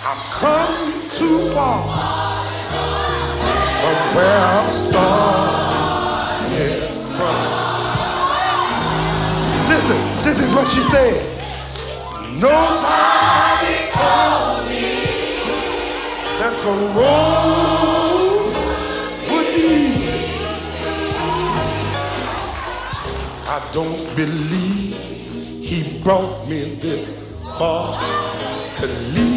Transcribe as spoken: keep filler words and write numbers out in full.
I've come too far from where I started from. Listen, this is what she said. Nobody told me that the road would be easy. I don't believe he brought me this far to leave